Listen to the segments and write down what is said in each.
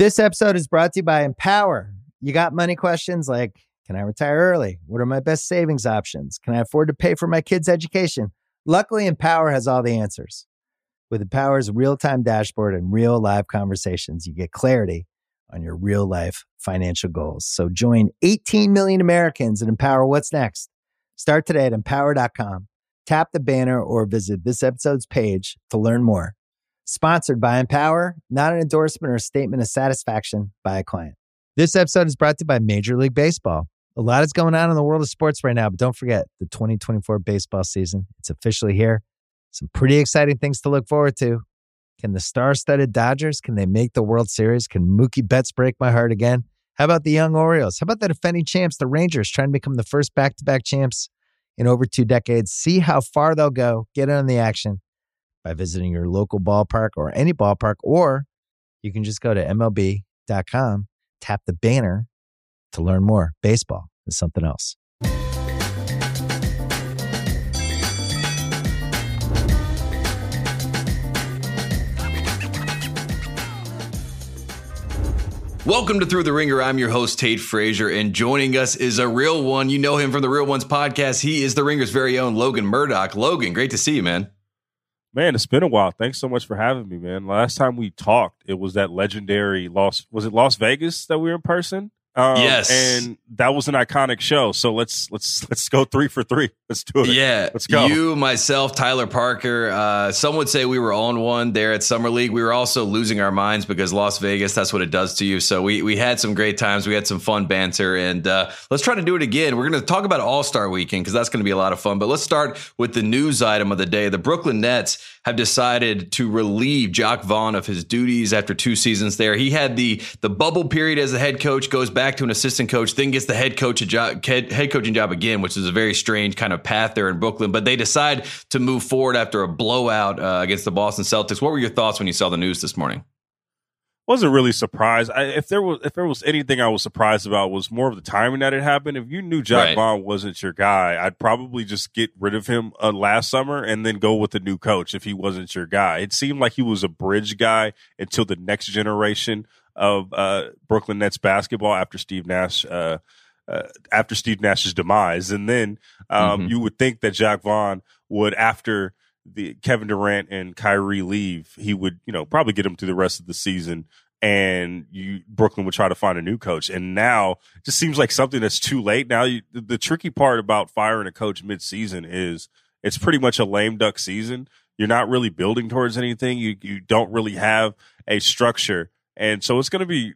This episode is brought to you by Empower. You got money questions like, can I retire early? What are my best savings options? Can I afford to pay for my kids' education? Luckily, Empower has all the answers. With Empower's real-time dashboard and real live conversations, you get clarity on your real-life financial goals. So join 18 million Americans and empower what's next. Start today at empower.com. Tap the banner or visit this episode's page to learn more. Sponsored by Empower, not an endorsement or statement of satisfaction by a client. This episode is brought to you by Major League Baseball. A lot is going on in the world of sports right now, but don't forget the 2024 baseball season. It's officially here. Some pretty exciting things to look forward to. Can the star-studded Dodgers, can they make the World Series? Can Mookie Betts break my heart again? How about the young Orioles? How about the defending champs, the Rangers, trying to become the first back-to-back champs in over 2 decades? See how far they'll go. Get in on the action by visiting your local ballpark or any ballpark, or you can just go to MLB.com, tap the banner to learn more. Baseball is something else. Welcome to Through the Ringer. I'm your host, Tate Frazier, and joining us is a real one. You know him from the Real Ones podcast. He is the Ringer's very own Logan Murdoch. Logan, great to see you, man. Man, it's been a while. Thanks so much for having me, man. Last time we talked, it was that legendary Las Vegas that we were in person? Yes. And that was an iconic show. So let's go 3 for 3. Let's do it. Yeah. Let's go. You, myself, Tyler Parker. Some would say we were on one there at Summer League. We were also losing our minds because Las Vegas, that's what it does to you. So we had some great times. We had some fun banter, and let's try to do it again. We're going to talk about All-Star Weekend because that's going to be a lot of fun. But let's start with the news item of the day. The Brooklyn Nets have decided to relieve Jacque Vaughn of his duties after 2 seasons there. He had the bubble period as the head coach, goes back to an assistant coach, then gets the head coaching job again, which is a very strange kind of path there in Brooklyn. But they decide to move forward after a blowout against the Boston Celtics. What were your thoughts when you saw the news this morning? Wasn't really surprised. If there was anything I was surprised about, was more of the timing that it happened. If you knew Jacque Vaughn wasn't your guy, I'd probably just get rid of him last summer and then go with a new coach if he wasn't your guy. It seemed like he was a bridge guy until the next generation of Brooklyn Nets basketball after Steve Nash's demise. And then you would think that Jacque Vaughn would, after the Kevin Durant and Kyrie leave, he would, probably get him through the rest of the season, and Brooklyn would try to find a new coach. And now it just seems like something that's too late. Now the tricky part about firing a coach mid-season is it's pretty much a lame duck season. You're not really building towards anything. You don't really have a structure, and so it's going to be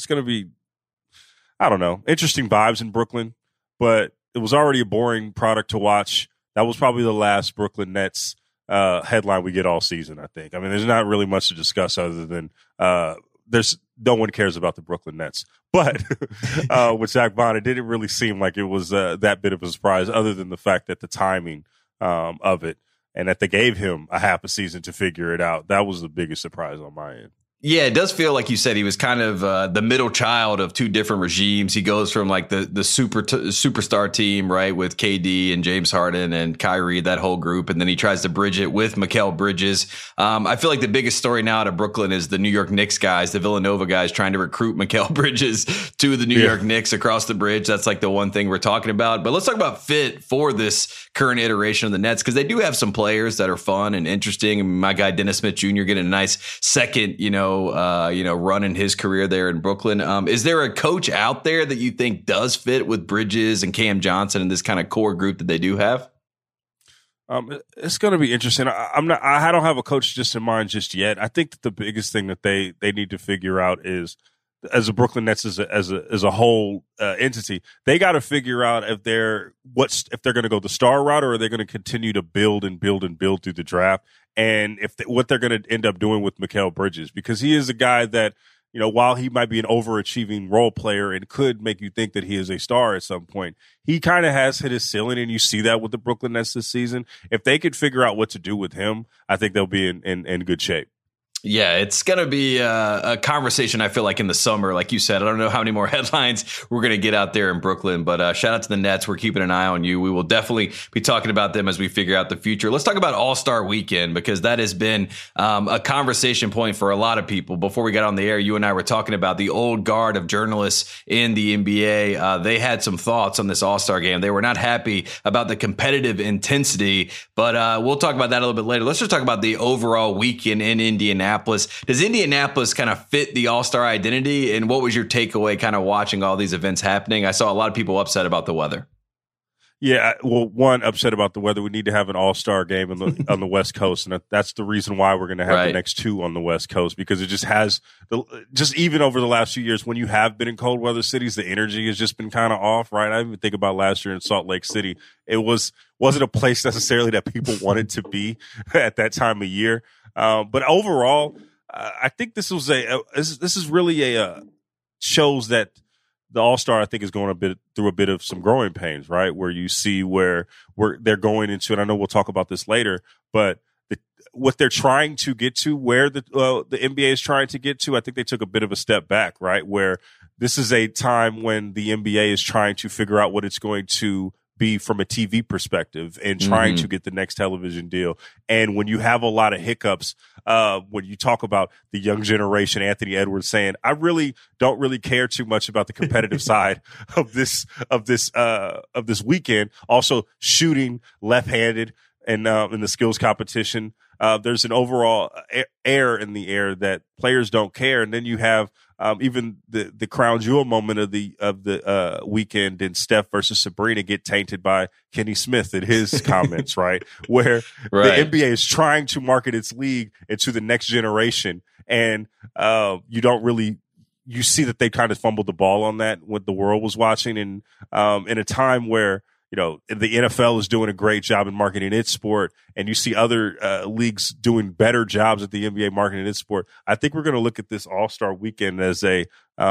I don't know, interesting vibes in Brooklyn, but it was already a boring product to watch. That was probably the last Brooklyn Nets headline we get all season, I think. I mean, there's not really much to discuss other than there's no one cares about the Brooklyn Nets. But with Jacque Vaughn, it didn't really seem like it was that bit of a surprise, other than the fact that the timing of it and that they gave him a half a season to figure it out. That was the biggest surprise on my end. Yeah, it does feel like you said he was kind of the middle child of 2 different regimes. He goes from like the superstar team, right, with KD and James Harden and Kyrie, that whole group, and then he tries to bridge it with Mikal Bridges. I feel like the biggest story now out of Brooklyn is the New York Knicks guys, the Villanova guys, trying to recruit Mikal Bridges to the New York Knicks across the bridge. That's like the one thing we're talking about. But let's talk about fit for this current iteration of the Nets, because they do have some players that are fun and interesting. I mean, my guy Dennis Smith Jr. getting a nice second, run in his career there in Brooklyn. Is there a coach out there that you think does fit with Bridges and Cam Johnson and this kind of core group that they do have? It's going to be interesting. I don't have a coach just in mind just yet. I think that the biggest thing that they need to figure out is, as a Brooklyn Nets as a whole entity, they got to figure out if they're going to go the star route, or are they going to continue to build and build and build through the draft, and what they're going to end up doing with Mikal Bridges, because he is a guy that, while he might be an overachieving role player and could make you think that he is a star at some point, he kind of has hit his ceiling, and you see that with the Brooklyn Nets this season. If they could figure out what to do with him, I think they'll be in good shape. Yeah, it's going to be a conversation, I feel like, in the summer. Like you said, I don't know how many more headlines we're going to get out there in Brooklyn, but shout out to the Nets. We're keeping an eye on you. We will definitely be talking about them as we figure out the future. Let's talk about All-Star Weekend, because that has been a conversation point for a lot of people. Before we got on the air, you and I were talking about the old guard of journalists in the NBA. They had some thoughts on this All-Star game. They were not happy about the competitive intensity, but we'll talk about that a little bit later. Let's just talk about the overall weekend in Indianapolis. Does Indianapolis kind of fit the All-Star identity? And what was your takeaway kind of watching all these events happening? I saw a lot of people upset about the weather. Yeah, well, one, upset about the weather. We need to have an All-Star game on the West Coast, and that's the reason why we're going to have the next two on the West Coast, because it just has just even over the last few years, when you have been in cold weather cities, the energy has just been kind of off, right? I even think about last year in Salt Lake City. It wasn't a place necessarily that people wanted to be at that time of year. But overall, I think this was this is really shows that the All-Star, I think, is going through a bit of some growing pains, right? Where you see where they're going into, and I know we'll talk about this later, but what they're trying to get to, where the NBA is trying to get to, I think they took a bit of a step back, right? Where this is a time when the NBA is trying to figure out what it's going to be from a TV perspective and trying to get the next television deal. And when you have a lot of hiccups, when you talk about the young generation, Anthony Edwards saying, I really don't really care too much about the competitive side of this weekend. Also shooting left-handed and in the skills competition. There's an overall air in the air that players don't care. And then you have even the crown jewel moment of the weekend in Steph versus Sabrina get tainted by Kenny Smith and his comments, right? Where the NBA is trying to market its league into the next generation. And you see that they kind of fumbled the ball on that when the world was watching. And in a time where, you know, the NFL is doing a great job in marketing its sport, and you see other leagues doing better jobs at the NBA marketing its sport. I think we're going to look at this All-Star Weekend as the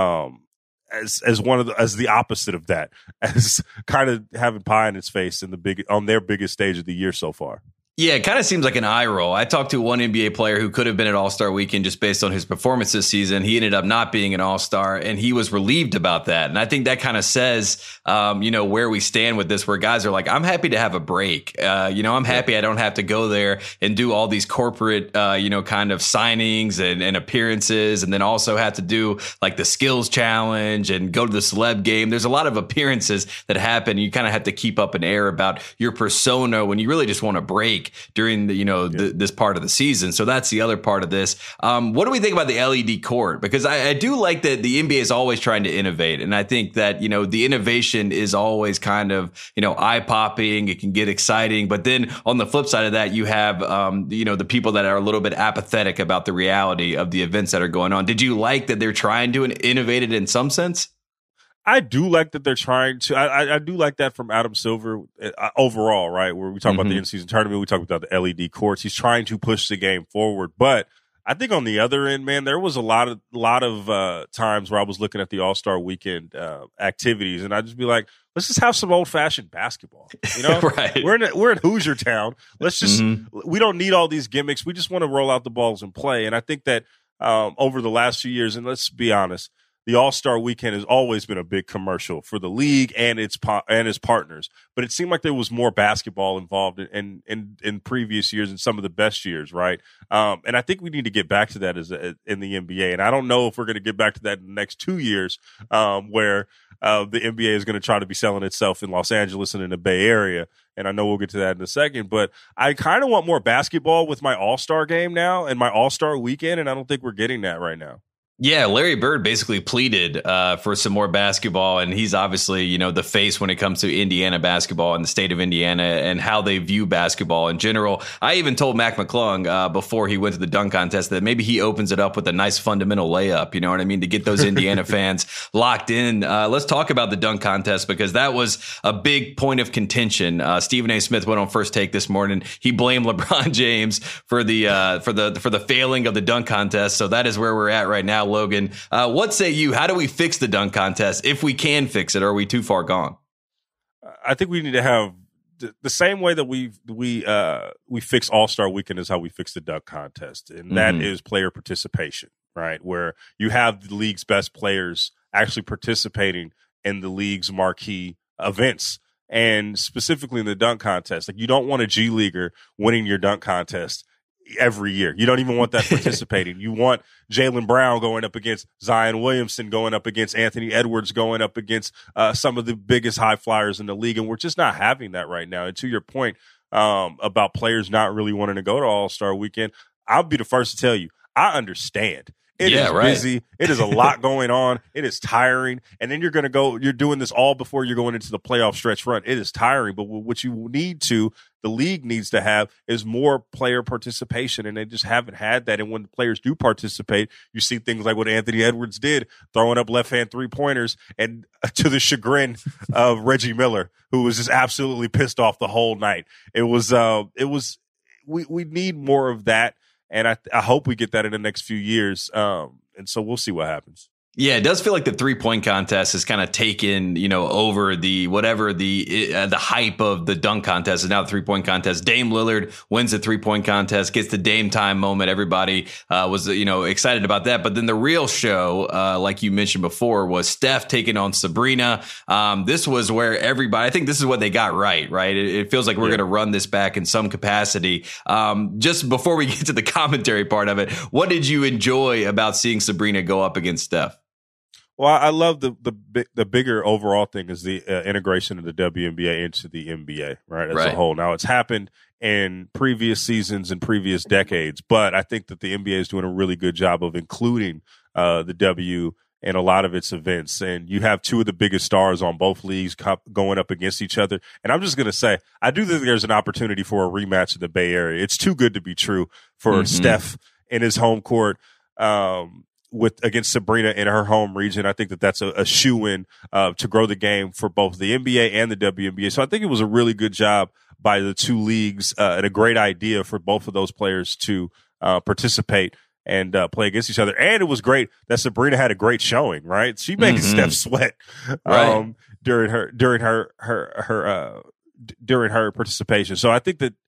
opposite of that, as kind of having pie in its face on their biggest stage of the year so far. Yeah, it kind of seems like an eye roll. I talked to one NBA player who could have been at All-Star Weekend just based on his performance this season. He ended up not being an All-Star, and he was relieved about that. And I think that kind of says, where we stand with this, where guys are like, I'm happy to have a break. I'm happy I don't have to go there and do all these corporate, kind of signings and appearances, and then also have to do like the skills challenge and go to the celeb game. There's a lot of appearances that happen. You kind of have to keep up an air about your persona when you really just want to break during this part of the season. So that's the other part of this. What do we think about the LED court? Because I do like that the NBA is always trying to innovate. And I think that, the innovation is always kind of, eye popping. It can get exciting. But then on the flip side of that, you have, the people that are a little bit apathetic about the reality of the events that are going on. Did you like that they're trying to innovate it in some sense? I do like that they're trying to. I do like that from Adam Silver overall, right? Where we talk about the in-season tournament, we talk about the LED courts. He's trying to push the game forward, but I think on the other end, man, there was a lot of times where I was looking at the All-Star Weekend activities, and I'd just be like, let's just have some old-fashioned basketball. Right. We're in Hoosier Town. Let's just we don't need all these gimmicks. We just want to roll out the balls and play. And I think that over the last few years, and let's be honest, the All-Star Weekend has always been a big commercial for the league and its partners. But it seemed like there was more basketball involved in previous years and some of the best years, right? And I think we need to get back to that in the NBA. And I don't know if we're going to get back to that in the next 2 years, where the NBA is going to try to be selling itself in Los Angeles and in the Bay Area. And I know we'll get to that in a second. But I kind of want more basketball with my All-Star game now and my All-Star Weekend, and I don't think we're getting that right now. Yeah, Larry Bird basically pleaded for some more basketball, and he's obviously, the face when it comes to Indiana basketball and the state of Indiana and how they view basketball in general. I even told Mac McClung before he went to the dunk contest that maybe he opens it up with a nice fundamental layup, you know what I mean, to get those Indiana fans locked in. Let's talk about the dunk contest, because that was a big point of contention. Stephen A. Smith went on First Take this morning. He blamed LeBron James for the failing of the dunk contest. So that is where we're at right now. Logan, what say you? How do we fix the dunk contest if we can fix it? Or are we too far gone? I think we need to have the same way that we fix All-Star Weekend is how we fix the dunk contest, and that is player participation, right? Where you have the league's best players actually participating in the league's marquee events, and specifically in the dunk contest. Like, you don't want a G Leaguer winning your dunk contest every year. You don't even want that participating. You want Jaylen Brown going up against Zion Williamson, going up against Anthony Edwards, going up against some of the biggest high flyers in the league. And we're just not having that right now. And to your point about players not really wanting to go to All-Star Weekend, I'll be the first to tell you, I understand. It is busy. It is a lot going on. It is tiring. And then you're doing this all before you're going into the playoff stretch run. It is tiring. But what you the league needs to have is more player participation. And they just haven't had that. And when the players do participate, you see things like what Anthony Edwards did, throwing up left-hand three-pointers, and to the chagrin of Reggie Miller, who was just absolutely pissed off the whole night. We need more of that. And I hope we get that in the next few years. And so we'll see what happens. Yeah, it does feel like the 3-point contest has kind of taken, over the hype of the dunk contest is now the 3-point contest. Dame Lillard wins the 3-point contest, gets the Dame time moment. Everybody was, excited about that. But then the real show, like you mentioned before, was Steph taking on Sabrina. This was where I think this is what they got right? It feels like we're going to run this back in some capacity. Just before we get to the commentary part of it, what did you enjoy about seeing Sabrina go up against Steph? Well, I love the bigger overall thing is the integration of the WNBA into the NBA, right, as a whole. Now, it's happened in previous seasons and previous decades, but I think that the NBA is doing a really good job of including the W in a lot of its events. And you have two of the biggest stars on both leagues going up against each other. And I'm just going to say, I do think there's an opportunity for a rematch in the Bay Area. It's too good to be true for Steph in his home court. Against Sabrina in her home region. I think that that's a shoe-in to grow the game for both the NBA and the WNBA. So I think it was a really good job by the two leagues and a great idea for both of those players to participate and play against each other. And it was great that Sabrina had a great showing, right? She made Steph sweat during her participation. So I think that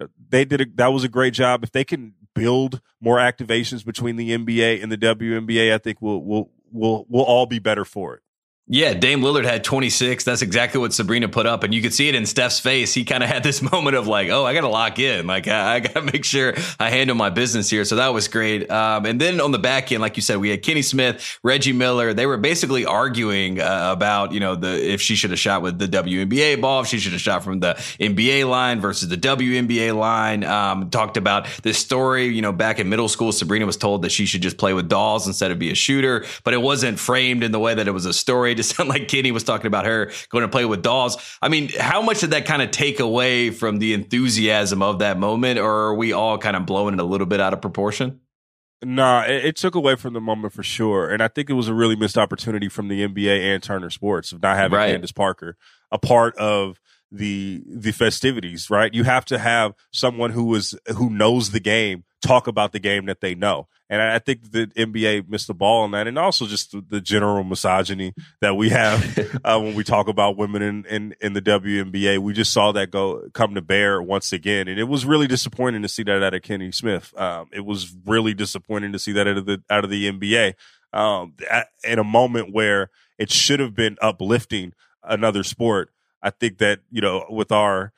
that was a great job. If they can build more activations between the NBA and the WNBA, I think we'll all be better for it. Yeah, Dame Lillard had 26. That's exactly what Sabrina put up. And you could see it in Steph's face. He kind of had this moment of like, oh, I got to lock in. Like, I got to make sure I handle my business here. So that was great. And then on the back end, like you said, we had Kenny Smith, Reggie Miller. They were basically arguing about, if she should have shot with the WNBA ball, if she should have shot from the NBA line versus the WNBA line. Talked about this story, back in middle school, Sabrina was told that she should just play with dolls instead of be a shooter, but it wasn't framed in the way that it was a story. To sound like Kenny was talking about her going to play with dolls. I mean, how much did that kind of take away from the enthusiasm of that moment, or are we all kind of blowing it a little bit out of proportion? Nah, it took away from the moment for sure. And I think it was a really missed opportunity from the NBA and Turner Sports of not having Candace Parker a part of the festivities, right? You have to have someone who knows the game talk about the game that they know. And I think the NBA missed the ball on that. And also just the general misogyny that we have when we talk about women in the WNBA. We just saw that come to bear once again. And it was really disappointing to see that out of Kenny Smith. It was really disappointing to see that out of the NBA in a moment where it should have been uplifting another sport. I think that, with our,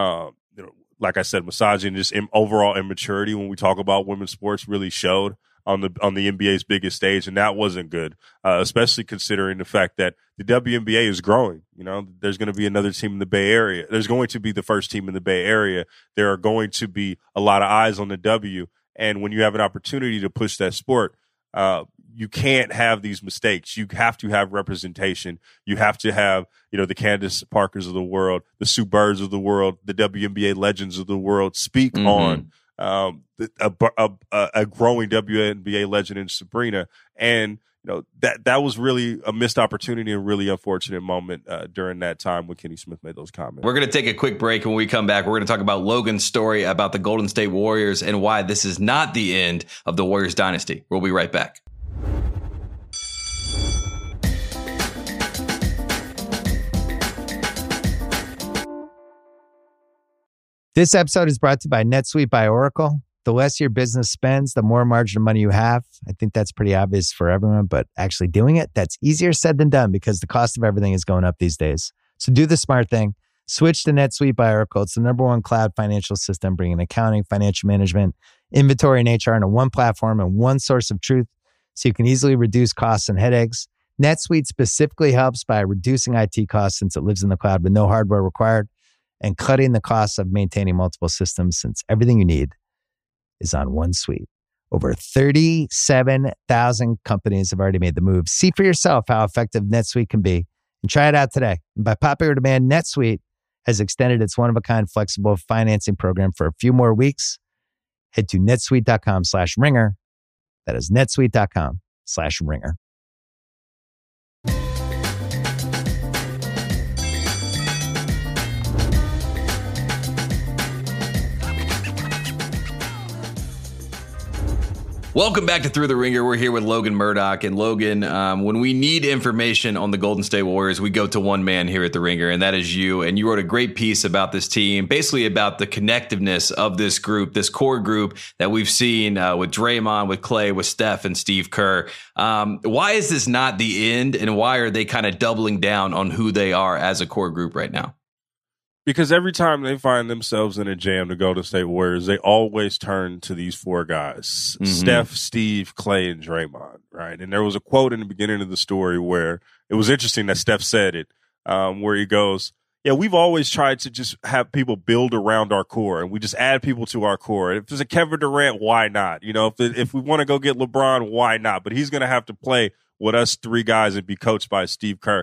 like I said, misogyny, just overall immaturity when we talk about women's sports really showed on the NBA's biggest stage. And that wasn't good, especially considering the fact that the WNBA is growing. There's going to be another team in the Bay Area. There's going to be the first team in the Bay Area. There are going to be a lot of eyes on the W. And when you have an opportunity to push that sport, you can't have these mistakes. You have to have representation. You have to have, the Candace Parkers of the world, the Sue Birds of the world, the WNBA legends of the world speak on a growing WNBA legend in Sabrina. And, that was really a missed opportunity and really unfortunate moment during that time when Kenny Smith made those comments. We're going to take a quick break. When we come back, we're going to talk about Logan's story about the Golden State Warriors and why this is not the end of the Warriors dynasty. We'll be right back. This episode is brought to you by NetSuite by Oracle. The less your business spends, the more margin of money you have. I think that's pretty obvious for everyone, but actually doing it, that's easier said than done because the cost of everything is going up these days. So do the smart thing. Switch to NetSuite by Oracle. It's the #1 cloud financial system, bringing accounting, financial management, inventory, and HR into one platform and one source of truth so you can easily reduce costs and headaches. NetSuite specifically helps by reducing IT costs since it lives in the cloud with no hardware required, and cutting the costs of maintaining multiple systems since everything you need is on one suite. Over 37,000 companies have already made the move. See for yourself how effective NetSuite can be and try it out today. And by popular demand, NetSuite has extended its one-of-a-kind flexible financing program for a few more weeks. Head to netsuite.com/ringer. That is netsuite.com/ringer. Welcome back to Through the Ringer. We're here with Logan Murdock. And Logan, when we need information on the Golden State Warriors, we go to one man here at the Ringer, and that is you. And you wrote a great piece about this team, basically about the connectiveness of this group, this core group that we've seen with Draymond, with Klay, with Steph, and Steve Kerr. Why is this not the end, and why are they kind of doubling down on who they are as a core group right now? Because every time they find themselves in a jam, the Golden State Warriors, they always turn to these four guys, Steph, Steve, Klay, and Draymond, right? And there was a quote in the beginning of the story where it was interesting that Steph said it, where he goes, yeah, we've always tried to just have people build around our core, and we just add people to our core. If there's a Kevin Durant, why not? You know, if we want to go get LeBron, why not? But he's going to have to play with us three guys and be coached by Steve Kerr.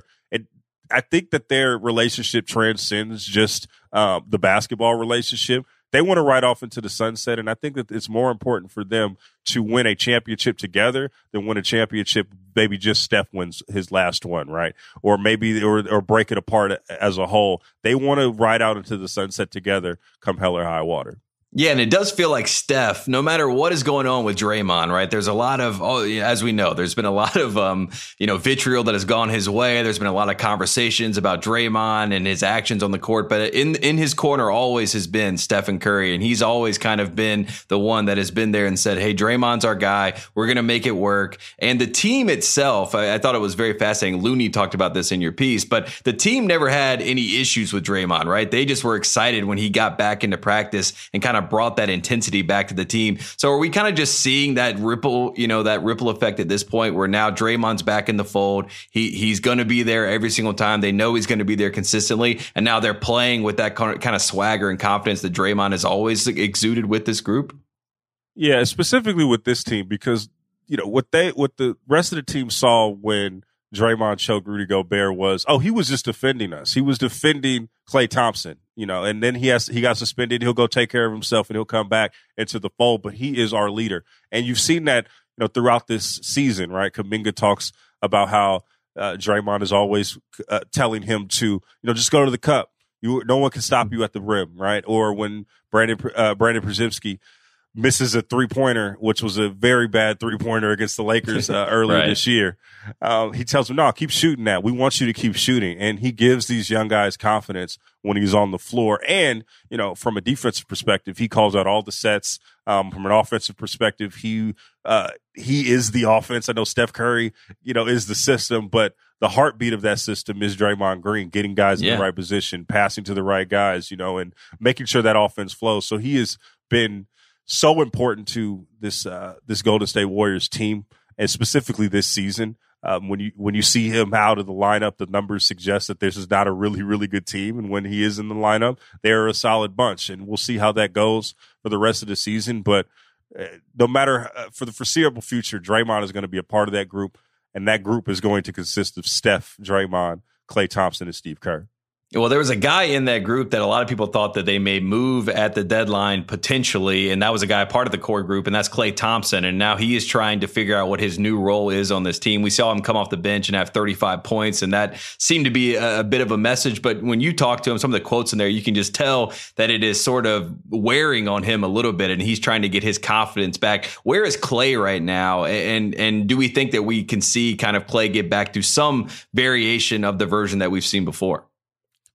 I think that their relationship transcends just the basketball relationship. They want to ride off into the sunset, and I think that it's more important for them to win a championship together than win a championship. Maybe just Steph wins his last one, right? Or maybe or break it apart as a whole. They want to ride out into the sunset together, come hell or high water. Yeah, and it does feel like Steph, no matter what is going on with Draymond, right? There's a lot of, as we know, there's been a lot of, vitriol that has gone his way. There's been a lot of conversations about Draymond and his actions on the court. But in his corner always has been Stephen Curry. And he's always kind of been the one that has been there and said, hey, Draymond's our guy. We're going to make it work. And the team itself, I thought it was very fascinating. Looney talked about this in your piece, but the team never had any issues with Draymond, right? They just were excited when he got back into practice and kind of brought that intensity back to the team. So are we kind of just seeing that ripple effect at this point where now Draymond's back in the fold? He's going to be there every single time. They know he's going to be there consistently. And now they're playing with that kind of swagger and confidence that Draymond has always exuded with this group. Yeah, specifically with this team, because, what the rest of the team saw when Draymond choked Rudy Gobert was, he was just defending us. He was defending Klay Thompson, and then he got suspended. He'll go take care of himself and he'll come back into the fold, but he is our leader. And you've seen that, throughout this season, right? Kuminga talks about how Draymond is always telling him to, just go to the cup. No one can stop you at the rim, right? Or when Brandon Przybski misses a three-pointer, which was a very bad three-pointer against the Lakers earlier right. this year. He tells him, no, keep shooting that. We want you to keep shooting. And he gives these young guys confidence when he's on the floor. And, from a defensive perspective, he calls out all the sets. From an offensive perspective, he is the offense. I know Steph Curry, is the system, but the heartbeat of that system is Draymond Green, getting guys in the right position, passing to the right guys, and making sure that offense flows. So he has been so important to this Golden State Warriors team, and specifically this season. When you see him out of the lineup, the numbers suggest that this is not a really, really good team. And when he is in the lineup, they're a solid bunch. And we'll see how that goes for the rest of the season. But no matter for the foreseeable future, Draymond is going to be a part of that group. And that group is going to consist of Steph, Draymond, Klay Thompson, and Steve Kerr. Well, there was a guy in that group that a lot of people thought that they may move at the deadline potentially, and that was a guy part of the core group, and that's Klay Thompson. And now he is trying to figure out what his new role is on this team. We saw him come off the bench and have 35 points, and that seemed to be a bit of a message. But when you talk to him, some of the quotes in there, you can just tell that it is sort of wearing on him a little bit, and he's trying to get his confidence back. Where is Klay right now? And do we think that we can see kind of Klay get back to some variation of the version that we've seen before?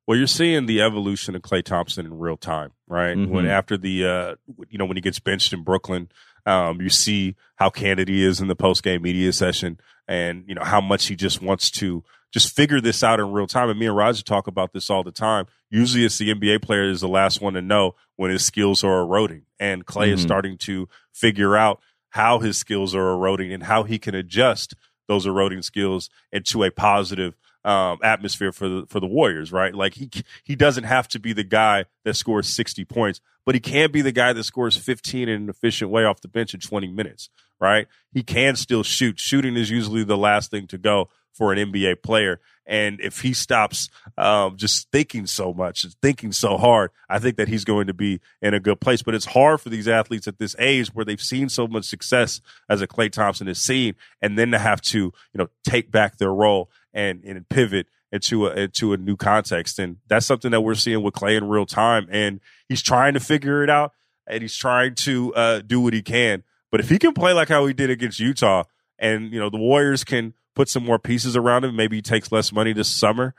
Well, you're seeing the evolution of Klay Thompson in real time, right? Mm-hmm. When after the, when he gets benched in Brooklyn, you see how candid he is in the post-game media session and, how much he just wants to just figure this out in real time. And me and Roger talk about this all the time. Usually it's the NBA player is the last one to know when his skills are eroding. And Klay is starting to figure out how his skills are eroding and how he can adjust those eroding skills into a positive atmosphere for the Warriors, right? Like he doesn't have to be the guy that scores 60 points, but he can be the guy that scores 15 in an efficient way off the bench in 20 minutes, right? He can still shoot. Shooting is usually the last thing to go for an NBA player. And if he stops just thinking so much, thinking so hard, I think that he's going to be in a good place. But it's hard for these athletes at this age where they've seen so much success as a Klay Thompson has seen, and then to have to, take back their role and pivot into a new context. And that's something that we're seeing with Klay in real time. And he's trying to figure it out, and he's trying to do what he can. But if he can play like how he did against Utah, and, the Warriors can put some more pieces around him, maybe he takes less money this summer,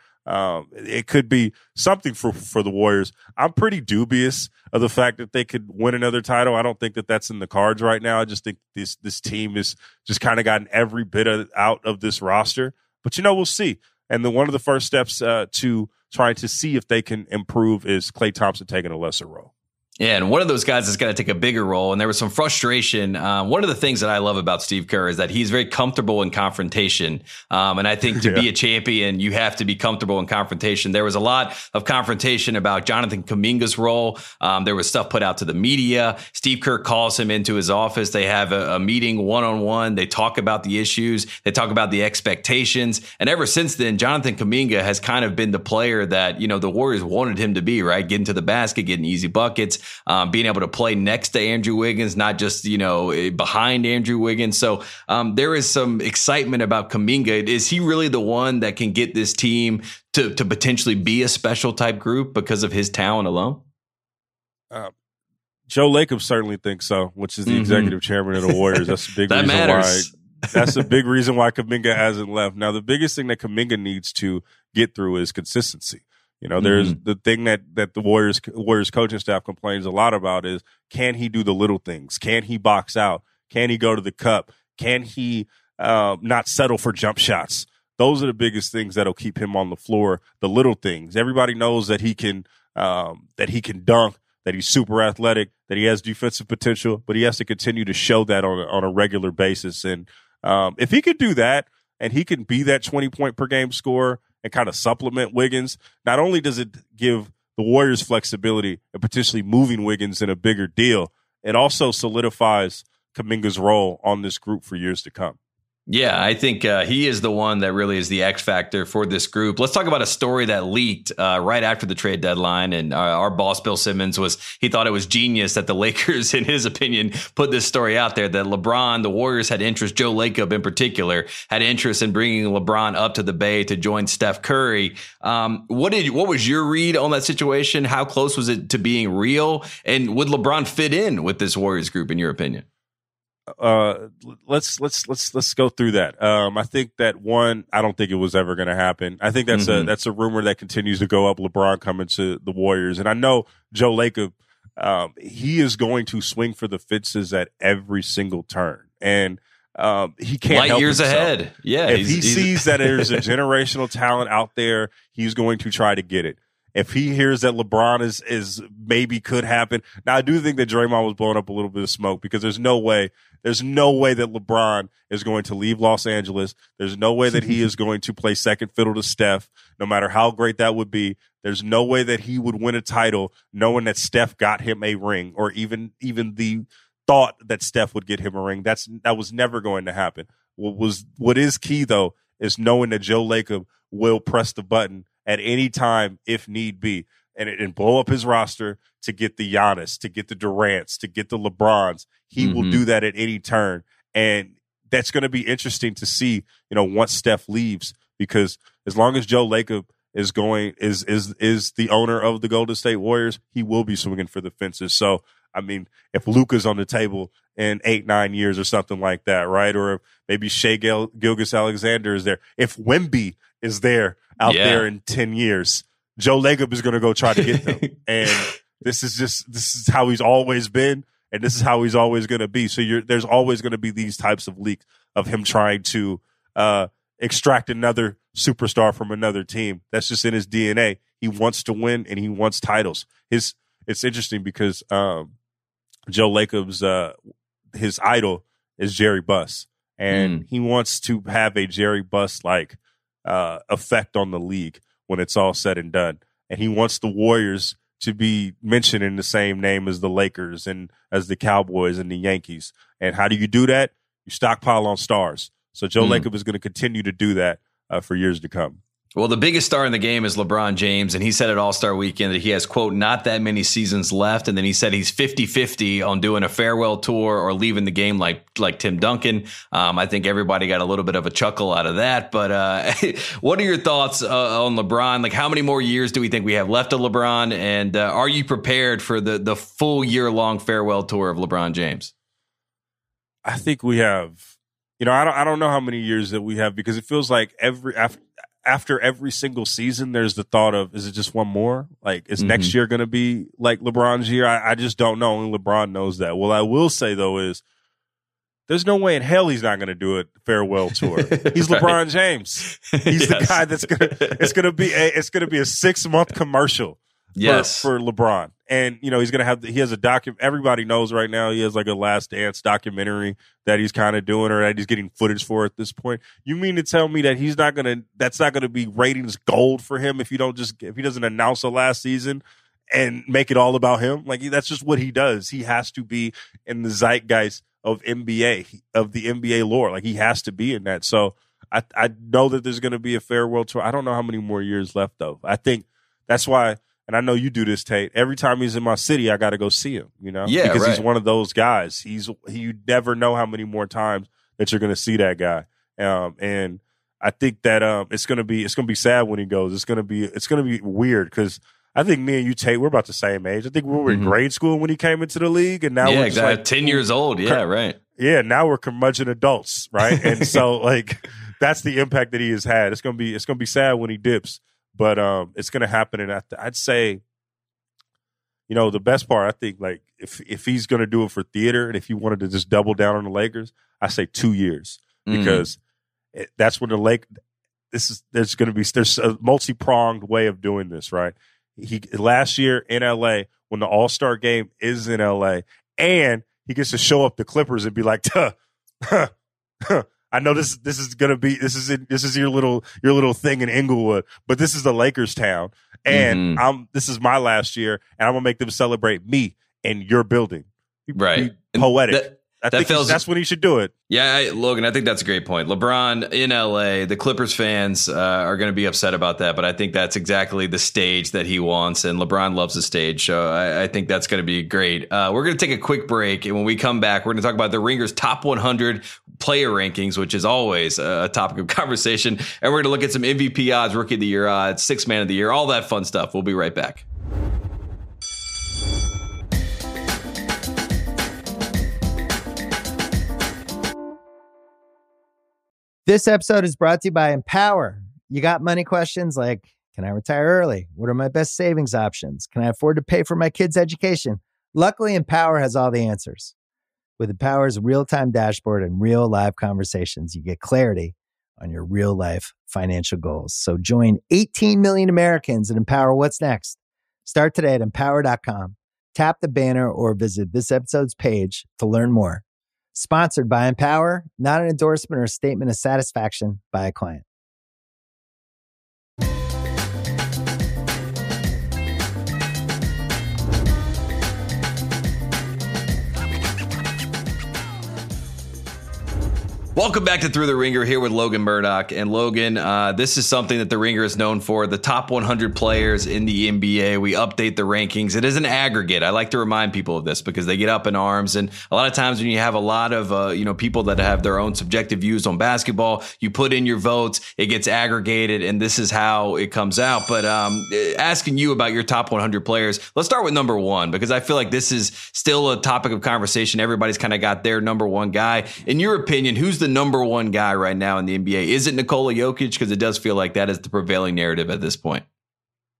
it could be something for the Warriors. I'm pretty dubious of the fact that they could win another title. I don't think that that's in the cards right now. I just think this team is just kind of gotten every bit out of this roster. But, we'll see. And one of the first steps to trying to see if they can improve is Klay Thompson taking a lesser role. Yeah, and one of those guys is going to take a bigger role, and there was some frustration. One of the things that I love about Steve Kerr is that he's very comfortable in confrontation, and I think to be a champion, you have to be comfortable in confrontation. There was a lot of confrontation about Jonathan Kuminga's role. There was stuff put out to the media. Steve Kerr calls him into his office. They have a meeting one-on-one. They talk about the issues. They talk about the expectations, and ever since then, Jonathan Kuminga has kind of been the player that, the Warriors wanted him to be, right? Getting to the basket, getting easy buckets. Being able to play next to Andrew Wiggins, not just, behind Andrew Wiggins. So there is some excitement about Kuminga. Is he really the one that can get this team to potentially be a special type group because of his talent alone? Joe Lacob certainly thinks so, which is the executive chairman of the Warriors. That's a big that reason matters. That's a big reason why Kuminga hasn't left. Now, the biggest thing that Kuminga needs to get through is consistency. There's the thing that the Warriors coaching staff complains a lot about is, can he do the little things? Can he box out? Can he go to the cup? Can he not settle for jump shots? Those are the biggest things that'll keep him on the floor. The little things. Everybody knows that he can dunk, that he's super athletic, that he has defensive potential, but he has to continue to show that on a regular basis. And if he could do that, and he can be that 20-point per game scorer and kind of supplement Wiggins, not only does it give the Warriors flexibility and potentially moving Wiggins in a bigger deal, it also solidifies Kuminga's role on this group for years to come. Yeah, I think he is the one that really is the X factor for this group. Let's talk about a story that leaked right after the trade deadline. And our boss, Bill Simmons, he thought it was genius that the Lakers, in his opinion, put this story out there that LeBron, the Warriors had interest, Joe Lacob in particular, had interest in bringing LeBron up to the Bay to join Steph Curry. What was your read on that situation? How close was it to being real? And would LeBron fit in with this Warriors group, in your opinion? Let's go through that. I think that I don't think it was ever going to happen. I think that's a rumor that continues to go up. LeBron coming to the Warriors, and I know Joe Lacob, he is going to swing for the fences at every single turn, and he can't light help years himself. Ahead. Yeah, if he sees that there's a generational talent out there, he's going to try to get it. If he hears that LeBron is maybe could happen. Now, I do think that Draymond was blowing up a little bit of smoke because there's no way that LeBron is going to leave Los Angeles. There's no way that he is going to play second fiddle to Steph, no matter how great that would be. There's no way that he would win a title knowing that Steph got him a ring, or even the thought that Steph would get him a ring. That was never going to happen. What is key, though, is knowing that Joe Lacob will press the button at any time if need be, and blow up his roster to get the Giannis, to get the Durants, to get the LeBrons. He will do that at any turn. And that's going to be interesting to see, once Steph leaves, because as long as Joe Lacob is the owner of the Golden State Warriors, he will be swinging for the fences. So, I mean, if Luka's on the table in 8-9 years or something like that, right? Or maybe Shai Gilgeous-Alexander is there. If Wemby is there out there in 10 years, Joe Lacob is going to go try to get them. And this is how he's always been. And this is how he's always going to be. So there's always going to be these types of leaks of him trying to extract another superstar from another team. That's just in his DNA. He wants to win and he wants titles. It's interesting because Joe Lacob's his idol is Jerry Buss, and he wants to have a Jerry Buss like effect on the league when it's all said and done. And he wants the Warriors to be mentioned in the same name as the Lakers and as the Cowboys and the Yankees. And how do you do that? You stockpile on stars. So Joe Lacob is going to continue to do that for years to come. Well, the biggest star in the game is LeBron James, and he said at All-Star Weekend that he has, quote, not that many seasons left. And then he said he's 50-50 on doing a farewell tour or leaving the game like Tim Duncan. I think everybody got a little bit of a chuckle out of that. But what are your thoughts on LeBron? Like, how many more years do we think we have left of LeBron? And are you prepared for the full year-long farewell tour of LeBron James? I think we have, I don't know how many years that we have, because it feels like after every single season, there's the thought of, is it just one more? Like, is next year going to be like LeBron's year? I just don't know. Only LeBron knows that. What I will say, though, is there's no way in hell he's not going to do a farewell tour. He's right. LeBron James. He's the guy that's going to, it's going to be a 6-month commercial for LeBron. And, he's going to have, he has a everybody knows right now he has like a Last Dance documentary that he's kind of doing, or that he's getting footage for at this point. You mean to tell me that that's not going to be ratings gold for him if he doesn't announce the last season and make it all about him? Like, that's just what he does. He has to be in the zeitgeist of the NBA lore. Like, he has to be in that. So I know that there's going to be a farewell tour. I don't know how many more years left, though. I think that's why. And I know you do this, Tate. Every time he's in my city, I got to go see him, Yeah, because right. he's one of those guys. You never know how many more times that you're going to see that guy. And I think that it's going to be sad when he goes. It's going to be weird, because I think me and you, Tate, we're about the same age. I think we were in grade school when he came into the league, and now we're just exactly. like 10 years old. Yeah, right. Yeah, now we're curmudgeon adults, right? And so, like, that's the impact that he has had. It's going to be sad when he dips. But it's going to happen, and I'd say, the best part, I think, like, if he's going to do it for theater, and if he wanted to just double down on the Lakers, I say 2 years, because that's when there's a multi-pronged way of doing this, right? Last year in LA, when the All-Star game is in LA, and he gets to show up the Clippers and be like, I know this is gonna be this is your little thing in Inglewood, but this is the Lakers town, and this is my last year, and I'm gonna make them celebrate me in your building. Right, be poetic. I think that's when he should do it. Yeah, Logan, I think that's a great point. LeBron in LA, the Clippers fans are going to be upset about that, but I think that's exactly the stage that he wants, and LeBron loves the stage, so I think that's going to be great. We're going to take a quick break, and when we come back, we're going to talk about the Ringer's top 100 player rankings, which is always a topic of conversation, and we're going to look at some MVP odds, Rookie of the Year odds, Sixth Man of the Year, all that fun stuff. We'll be right back. This episode is brought to you by Empower. You got money questions like, can I retire early? What are my best savings options? Can I afford to pay for my kids' education? Luckily, Empower has all the answers. With Empower's real-time dashboard and real live conversations, you get clarity on your real-life financial goals. So join 18 million Americans and empower what's next. Start today at empower.com. Tap the banner or visit this episode's page to learn more. Sponsored by Empower, not an endorsement or a statement of satisfaction by a client. Welcome back to Through the Ringer, here with Logan Murdoch. And Logan, this is something that the Ringer is known for, the top 100 players in the NBA. We update the rankings. It is an aggregate. I like to remind people of this because they get up in arms. And a lot of times when you have a lot of people that have their own subjective views on basketball, you put in your votes, it gets aggregated, and this is how it comes out. But asking you about your top 100 players, let's start with number one, because I feel like this is still a topic of conversation. Everybody's kind of got their number one guy. In your opinion, who's the number one guy right now in the NBA? Is it Nikola Jokic? Because it does feel like that is the prevailing narrative at this point.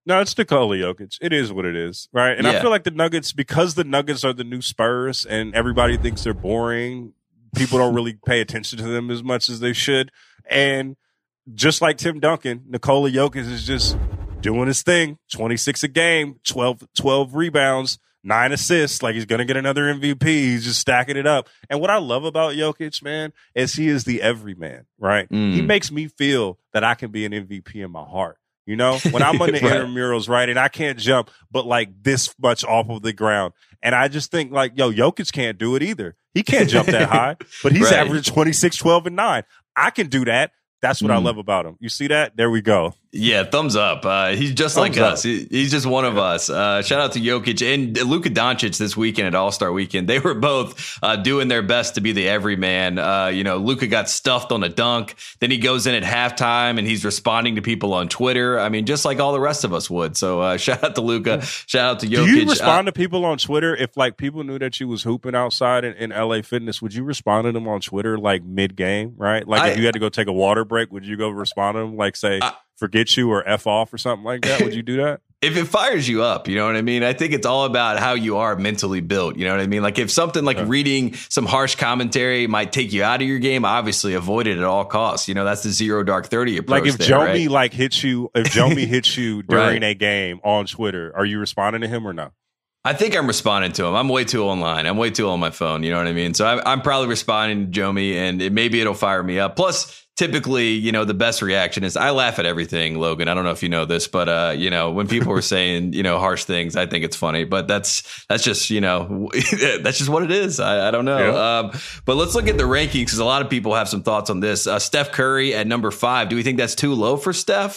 No, it's Nikola Jokic. It is what it is, right? And I feel like the Nuggets, because the Nuggets are the new Spurs and everybody thinks they're boring, people don't really pay attention to them as much as they should. And just like Tim Duncan, Nikola Jokic is just doing his thing. 26 a game, 12 rebounds, 9 assists. Like, he's going to get another MVP. He's just stacking it up. And what I love about Jokic, man, is he is the everyman, right? He makes me feel that I can be an MVP in my heart. You know, when I'm on the intramurals, right, and I can't jump, but like this much off of the ground. And I just think like, Jokic can't do it either. He can't jump that high, but he's averaging 26, 12, and 9. I can do that. That's what I love about him. You see that? There we go. Yeah, thumbs up. He's just like us. He's just one of us. Shout out to Jokic and Luka Doncic this weekend at All-Star Weekend. They were both doing their best to be the everyman. Luka got stuffed on a dunk. Then he goes in at halftime and he's responding to people on Twitter. I mean, just like all the rest of us would. So shout out to Luka. Shout out to Jokic. Do you respond to people on Twitter? If like people knew that you was hooping outside in LA Fitness, would you respond to them on Twitter like mid-game, right? Like if you had to go take a water break, would you go respond to them like say, forget you or F off or something like that? Would you do that? If it fires you up, you know what I mean? I think it's all about how you are mentally built. You know what I mean? Like if something like reading some harsh commentary might take you out of your game, obviously avoid it at all costs. You know, that's the 0 dark 30 approach. Like if Jomi hits you during a game on Twitter, are you responding to him or no? I think I'm responding to him. I'm way too online. I'm way too on my phone. You know what I mean? So I'm probably responding to Jomi, and maybe it'll fire me up. Plus, typically, the best reaction is I laugh at everything, Logan. I don't know if you know this, but when people are saying, harsh things, I think it's funny. But that's just, that's just what it is. I don't know. Yeah. But let's look at the rankings because a lot of people have some thoughts on this. Steph Curry at number 5. Do we think that's too low for Steph?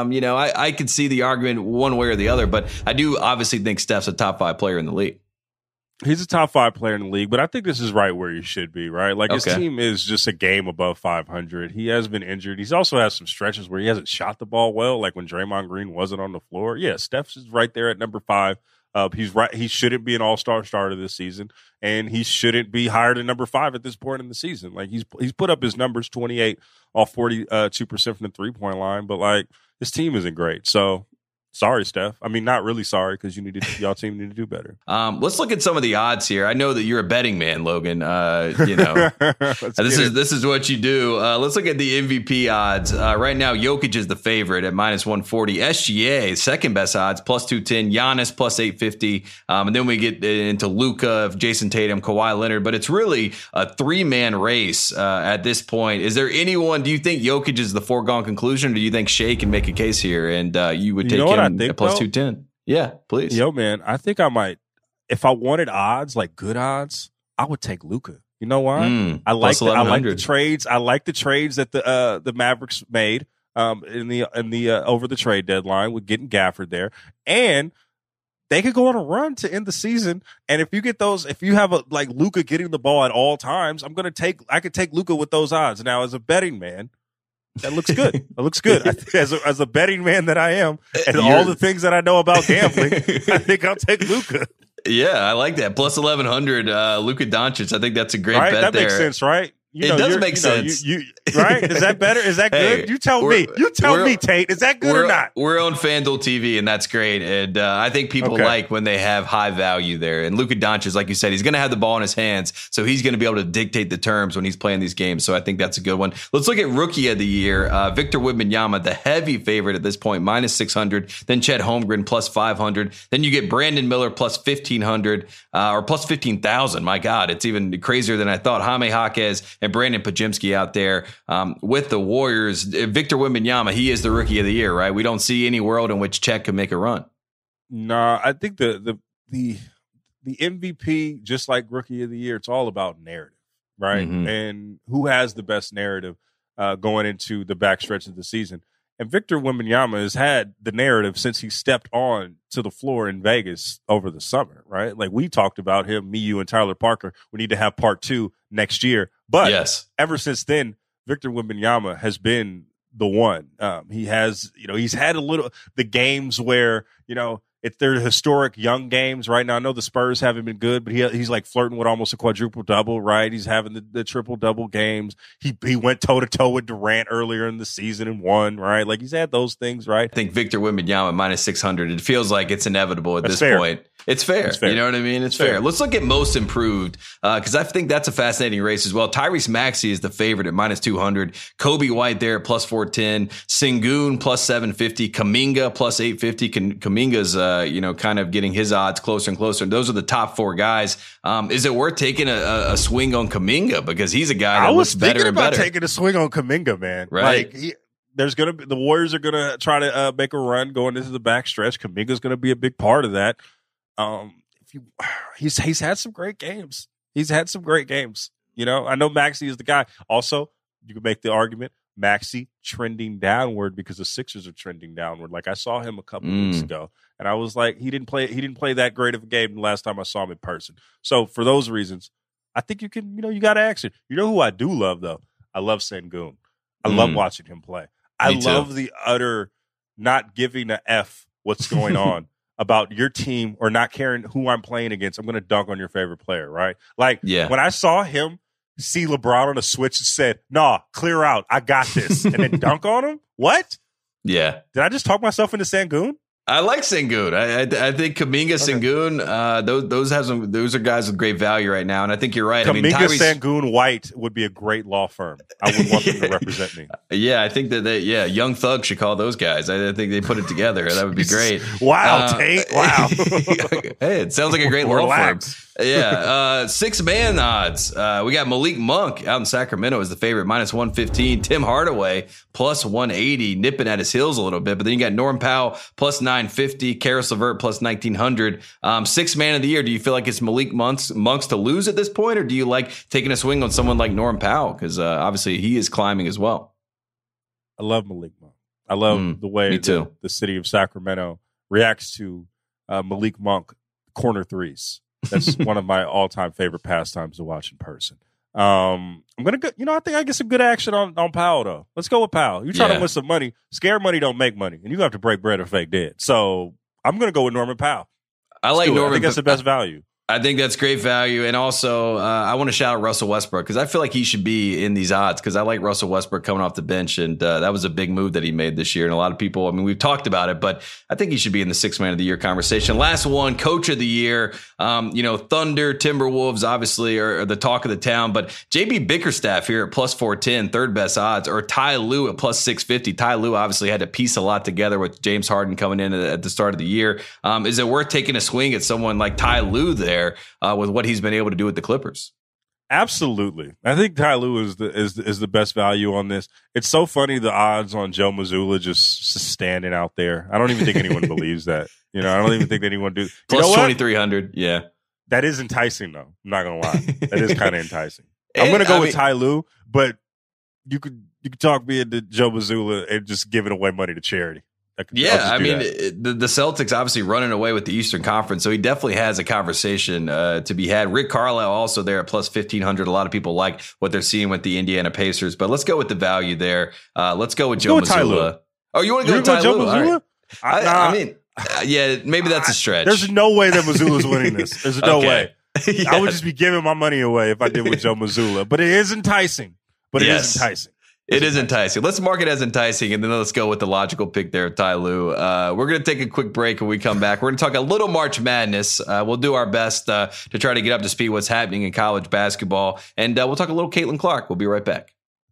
I could see the argument one way or the other, but I do obviously think Steph's a top 5 player in the league. He's a top 5 player in the league, but I think this is right where he should be, right? Like his team is just a game above 500. He has been injured. He's also has some stretches where he hasn't shot the ball well, like when Draymond Green wasn't on the floor. Yeah, Steph's is right there at number 5. He's right. He shouldn't be an all-star starter this season, and he shouldn't be higher than number 5 at this point in the season. Like he's put up his numbers, 28 off 42% from the 3-point line, but like his team isn't great. So sorry, Steph. I mean, not really sorry because y'all team need to do better. Let's look at some of the odds here. I know that you're a betting man, Logan. This is what you do. Let's look at the MVP odds. Right now, Jokic is the favorite at -140. SGA, second best odds, +210. Giannis +850. And then we get into Luka, Jason Tatum, Kawhi Leonard. But it's really a 3-man race at this point. Is there anyone? Do you think Jokic is the foregone conclusion, or do you think Shea can make a case here and you would take him? I think +210. Yeah, please. Yo, man, I think I might. If I wanted odds, like good odds, I would take Luka. You know why? I like the trades. I like the trades that the Mavericks made in the over the trade deadline with getting Gafford there, and they could go on a run to end the season. And if you get those, if you have like Luka getting the ball at all times, I could take Luka with those odds. Now, as a betting man, that looks good. That looks good. As a betting man that I am, and all the things that I know about gambling, I think I'll take Luka. Yeah, I like that. +1100, Luka Doncic. I think that's a great bet there. That makes sense, right? It does make sense. Right? Is that better? Is that good? You tell me. You tell me, Tate. Is that good or not? We're on FanDuel TV, and that's great. And I think people like when they have high value there. And Luka Doncic, like you said, he's going to have the ball in his hands, so he's going to be able to dictate the terms when he's playing these games. So I think that's a good one. Let's look at Rookie of the Year. Victor Wembanyama, the heavy favorite at this point, -600. Then Chet Holmgren, +500. Then you get Brandon Miller, +1,500 or +15,000. My God, it's even crazier than I thought. Jaime Jaquez and Brandon Pajemski out there with the Warriors. Victor Wembanyama, he is the Rookie of the Year, right? We don't see any world in which Chet could make a run. No, I think the MVP, just like Rookie of the Year, it's all about narrative, right? Mm-hmm. And who has the best narrative going into the backstretch of the season. And Victor Wembanyama has had the narrative since he stepped on to the floor in Vegas over the summer, right? Like we talked about him, me, you, and Tyler Parker. We need to have part 2 next year. But ever since then, Victor Wembanyama has been the one. He has, he's had the games where, if they're historic young games right now. I know the Spurs haven't been good, but he's like flirting with almost a quadruple double, right? He's having the triple double games. He went toe to toe with Durant earlier in the season and won, right? Like he's had those things, right? I think Victor Wembanyama minus 600. It feels like it's inevitable at this point. It's fair. You know what I mean? It's fair. Let's look at most improved because I think that's a fascinating race as well. Tyrese Maxey is the favorite at minus 200. Kobe White there at plus 410. Sengun plus 750. Kuminga plus 850. Kuminga's kind of getting his odds closer and closer. Those are the top 4 guys. Is it worth taking a swing on Kuminga because he's a guy that looks better and better? I was thinking about taking a swing on Kuminga, man. Right. Like the Warriors are gonna try to make a run going into the backstretch. Kuminga's gonna be a big part of that. He's had some great games. You know, I know Maxey is the guy. Also, you can make the argument Maxey trending downward because the Sixers are trending downward. Like I saw him a couple weeks ago, and I was like, he didn't play that great of a game the last time I saw him in person. So for those reasons, I think you got action. You know who I do love though? I love Sengun. I love watching him play. I love the utter not giving a F what's going on. About your team or not caring who I'm playing against, I'm going to dunk on your favorite player, right? Like when I saw him see LeBron on a switch and said, "Nah, clear out, I got this," and then dunk on him. What? Yeah. Did I just talk myself into Sengun? I like Sengun. I think Kuminga, Sengun, those are guys with great value right now, and I think you're right. Kuminga, Sengun, White would be a great law firm. I would want them to represent me. Yeah, I think that Young Thug should call those guys. I think they put it together. That would be great. Wow, Tate. Wow. Hey, it sounds like a great law firm. Yeah, 6-man odds. We got Malik Monk out in Sacramento as the favorite, minus 115. Tim Hardaway plus 180, nipping at his heels a little bit. But then you got Norm Powell plus 950, Karis LeVert plus 1900. 6-man of the year. Do you feel like it's Malik Monk's to lose at this point, or do you like taking a swing on someone like Norm Powell because obviously he is climbing as well? I love Malik Monk. I love the way the city of Sacramento reacts to Malik Monk corner threes. That's one of my all-time favorite pastimes to watch in person. I'm gonna go. I think I get some good action on Powell though. Let's go with Powell. You trying to win some money? Scared money don't make money, and you have to break bread or fake dead. So I'm gonna go with Norman Powell. I like Norman. I think that's the best value. I think that's great value. And also, I want to shout out Russell Westbrook because I feel like he should be in these odds because I like Russell Westbrook coming off the bench. And that was a big move that he made this year. And a lot of people, we've talked about it, but I think he should be in the 6-man of the year conversation. Last one, coach of the year. Thunder, Timberwolves, obviously, are the talk of the town. But JB Bickerstaff here at plus 410, third best odds, or Ty Lue at plus 650. Ty Lue obviously had to piece a lot together with James Harden coming in at the start of the year. Is it worth taking a swing at someone like Ty Lue there with what he's been able to do with the Clippers? Absolutely. I think Ty Lue is the best value on this. It's so funny, the odds on Joe Mazzulla just standing out there. I don't even think anyone believes that. I don't even think anyone do. Plus 2,300. Yeah. That is enticing, though. I'm not going to lie. That is kind of enticing. I'm going to go with Ty Lue, but you could talk me into Joe Mazzulla and just giving away money to charity. The Celtics obviously running away with the Eastern Conference, so he definitely has a conversation to be had. Rick Carlisle also there at plus 1,500. A lot of people like what they're seeing with the Indiana Pacers, but let's go with the value there. Let's go with Joe Mazzulla. Oh, you want to go with Ty Lue? Mazzulla? Right. Maybe that's a stretch. There's no way that Mazzulla's winning this. There's no way. Yes. I would just be giving my money away if I did with Joe Mazzulla, but it is enticing. It is enticing. Let's mark it as enticing, and then let's go with the logical pick there, Ty Lue. We're going to take a quick break. When we come back, we're going to talk a little March Madness. We'll do our best to try to get up to speed what's happening in college basketball, and we'll talk a little Caitlin Clark. We'll be right back.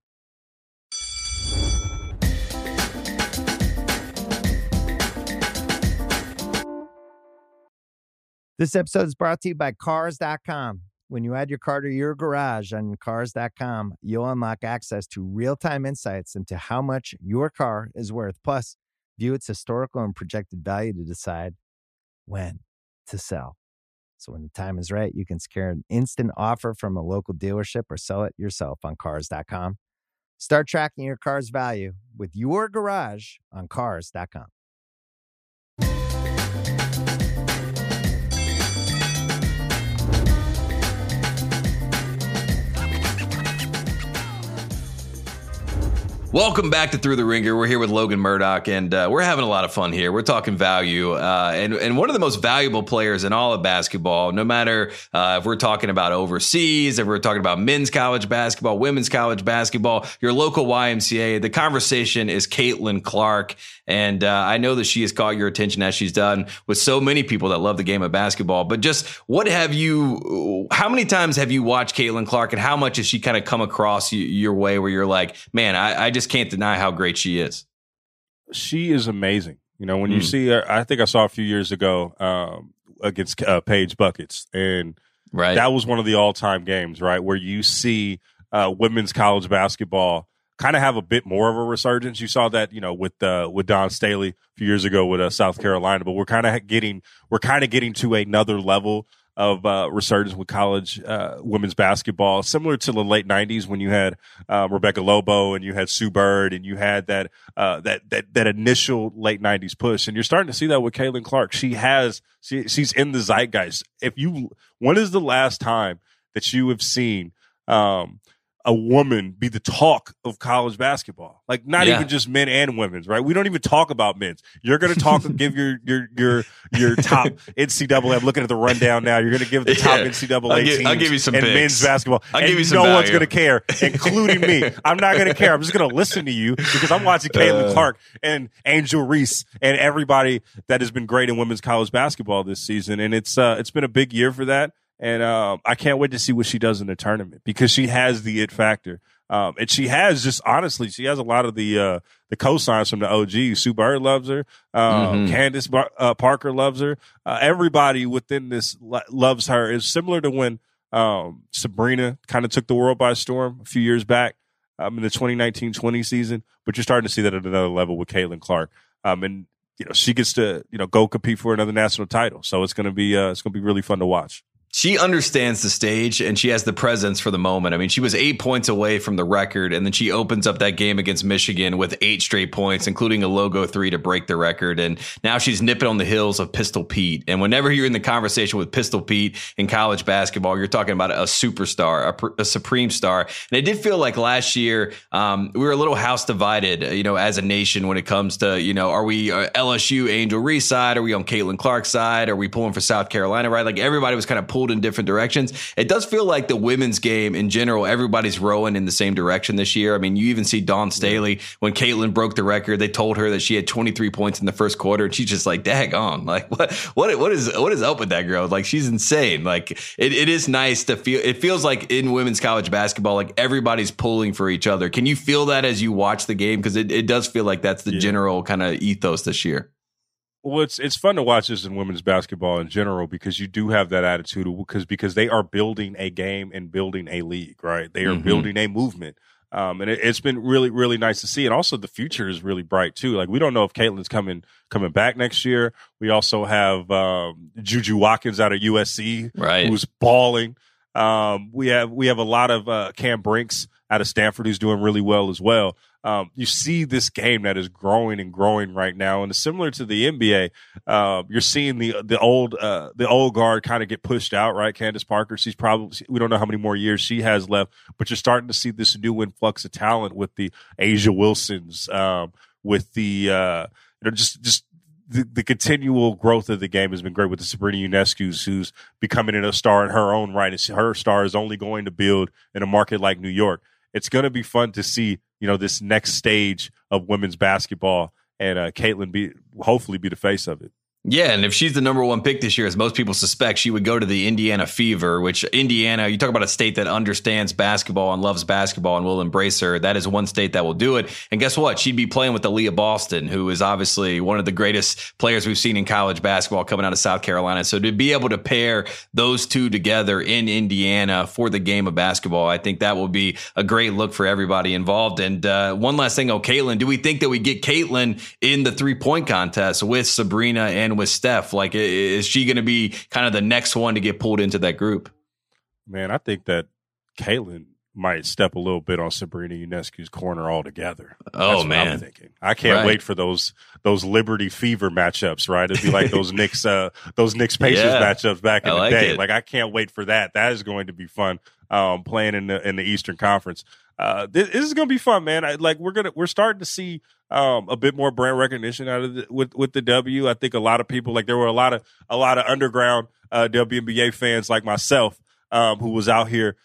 This episode is brought to you by Cars.com. When you add your car to your garage on Cars.com, you'll unlock access to real-time insights into how much your car is worth. Plus, view its historical and projected value to decide when to sell. So when the time is right, you can secure an instant offer from a local dealership or sell it yourself on Cars.com. Start tracking your car's value with your garage on Cars.com. Welcome back to Through the Ringer. We're here with Logan Murdock, and we're having a lot of fun here. We're talking value, and one of the most valuable players in all of basketball, no matter if we're talking about overseas, if we're talking about men's college basketball, women's college basketball, your local YMCA, the conversation is Caitlin Clark. And I know that she has caught your attention, as she's done with so many people that love the game of basketball. But just how many times have you watched Caitlin Clark, and how much has she kind of come across your way where you're like, man, I just can't deny how great she is? She is amazing. You know, when you see her, I think I saw a few years ago against Paige Buckets, and that was one of the all-time games, right, where you see women's college basketball kind of have a bit more of a resurgence. You saw that, you know, with Dawn Staley a few years ago with South Carolina, but we're kind of getting to another level of resurgence with college women's basketball, similar to the late 90s when you had Rebecca Lobo and you had Sue Bird and you had that initial late 90s push. And you're starting to see that with Caitlin Clark. She's in the zeitgeist. When is the last time that you have seen a woman be the talk of college basketball? Like, not even just men and women's, right? We don't even talk about men's. You're going to talk and give your top NCAA. I'm looking at the rundown now. You're going to give the top NCAA teams. I'll give you some and picks. Men's basketball. I'll give you some no value. one's going to care, including me. I'm not going to care. I'm just going to listen to you because I'm watching Caitlin Clark and Angel Reese and everybody that has been great in women's college basketball this season. And it's been a big year for that. And I can't wait to see what she does in the tournament because she has the it factor. And she has she has a lot of the cosigns from the OG. Sue Bird loves her. Candace Parker loves her. Everybody within this loves her. It's similar to when Sabrina kind of took the world by storm a few years back in the 2019-20 season. But you're starting to see that at another level with Caitlin Clark. And you know, she gets to go compete for another national title. So it's going to be really fun to watch. She understands the stage and she has the presence for the moment. I mean, she was 8 points away from the record, and then she opens up that game against Michigan with 8 straight points, including a logo 3 to break the record. And now she's nipping on the heels of Pistol Pete. And whenever you're in the conversation with Pistol Pete in college basketball, you're talking about a superstar, a supreme star. And it did feel like last year we were a little house divided, as a nation when it comes to, are we LSU Angel Reese side? Are we on Caitlin Clark's side? Are we pulling for South Carolina, right? Like everybody was kind of pulled in different directions. It does feel like the women's game in general, everybody's rowing in the same direction this year. I mean, you even see Dawn Staley, when Caitlin broke the record, they told her that she had 23 points in the first quarter, and she's just like, daggone, like what is up with that girl? Like, she's insane. Like it is nice to feel. It feels like in women's college basketball, like everybody's pulling for each other. Can you feel that as you watch the game? Because it does feel like that's the general kind of ethos this year. Well, it's fun to watch this in women's basketball in general because you do have that attitude because they are building a game and building a league, right? They are building a movement. And it's been really, really nice to see. And also the future is really bright too. Like, we don't know if Caitlin's coming back next year. We also have Juju Watkins out of USC, right, who's balling. We have a lot of Cam Brinks out of Stanford who's doing really well as well. You see this game that is growing and growing right now, and it's similar to the NBA. You're seeing the old guard kind of get pushed out, right? Candace Parker, we don't know how many more years she has left, but you're starting to see this new influx of talent with the Asia Wilsons, with the just the continual growth of the game has been great with the Sabrina Ionescu's, who's becoming a star in her own right, and her star is only going to build in a market like New York. It's going to be fun to see, this next stage of women's basketball, and Caitlin hopefully be the face of it. Yeah, and if she's the number one pick this year, as most people suspect, she would go to the Indiana Fever, which Indiana, you talk about a state that understands basketball and loves basketball and will embrace her. That is one state that will do it. And guess what? She'd be playing with Aaliyah Boston, who is obviously one of the greatest players we've seen in college basketball coming out of South Carolina. So to be able to pair those two together in Indiana for the game of basketball, I think that will be a great look for everybody involved. And one last thing on Caitlin, do we think that we get Caitlin in the 3-point contest with Sabrina and with Steph? Like, is she going to be kind of the next one to get pulled into that group? Man, I think that Caitlin might step a little bit on Sabrina Ionescu's corner altogether. Oh, man. I'm thinking. I can't wait for those Liberty Fever matchups, right? It'd be like those Knicks Pacers matchups back in the day. Like, I can't wait for that. That is going to be fun. Playing in the Eastern Conference. This is going to be fun, man. We're starting to see a bit more brand recognition out of with the W. I think a lot of people, like there were a lot of underground WNBA fans like myself who was out here,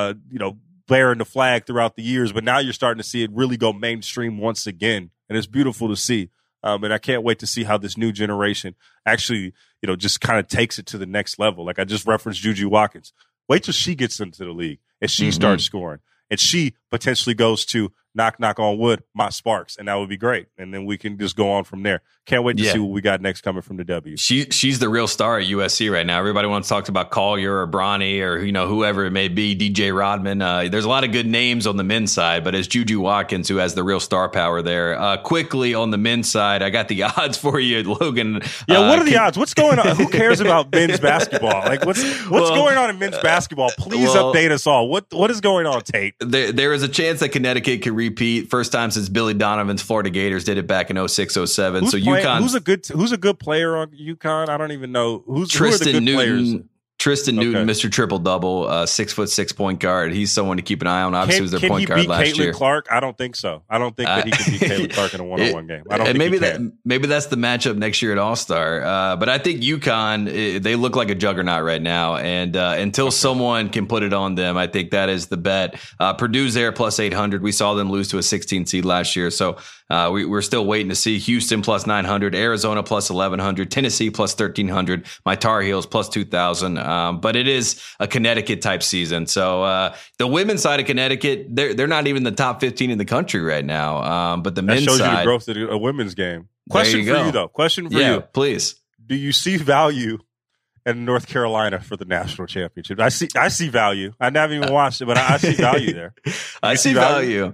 bearing the flag throughout the years. But now you're starting to see it really go mainstream once again, and it's beautiful to see. And I can't wait to see how this new generation actually, just kind of takes it to the next level. Like I just referenced Juju Watkins. Wait till she gets into the league and she starts scoring, and she potentially goes to knock on wood, my Sparks, and that would be great. And then we can just go on from there. Can't wait to see what we got next coming from the W. She's the real star at USC right now. Everybody wants to talk about Collier or Bronny or whoever it may be, DJ Rodman. There's a lot of good names on the men's side, but it's Juju Watkins who has the real star power there. Quickly on the men's side, I got the odds for you, Logan. Yeah, what are the odds? What's going on? Who cares about men's basketball? Like what's going on in men's basketball? Please update us all. What is going on, Tate? There is a chance that Connecticut can repeat. First time since Billy Donovan's Florida Gators did it back in 06-07. So UConn. Who's a good player on UConn? I don't even know who are the good Newton, players. Tristan Newton, Mr. Triple Double, 6'6" point guard. He's someone to keep an eye on. Obviously, was their point guard last year. Caitlin Clark? I don't think so. I don't think that he can beat Caitlin Clark in a one-on-one game. I don't think maybe that's the matchup next year at All-Star. But I think UConn, they look like a juggernaut right now. And until someone can put it on them, I think that is the bet. Purdue's there plus 800. We saw them lose to a 16 seed last year. So we're still waiting to see. Houston plus 900, Arizona plus 1100, Tennessee plus 1300, my Tar Heels plus 2000. But it is a Connecticut type season. So the women's side of Connecticut, they're not even the top 15 in the country right now. But the men's side, that shows you the growth of a women's game. Question for you though. Question for you. Please. Do you see value in North Carolina for the national championship? I see value. I never even watched it, but I see value there. I see value.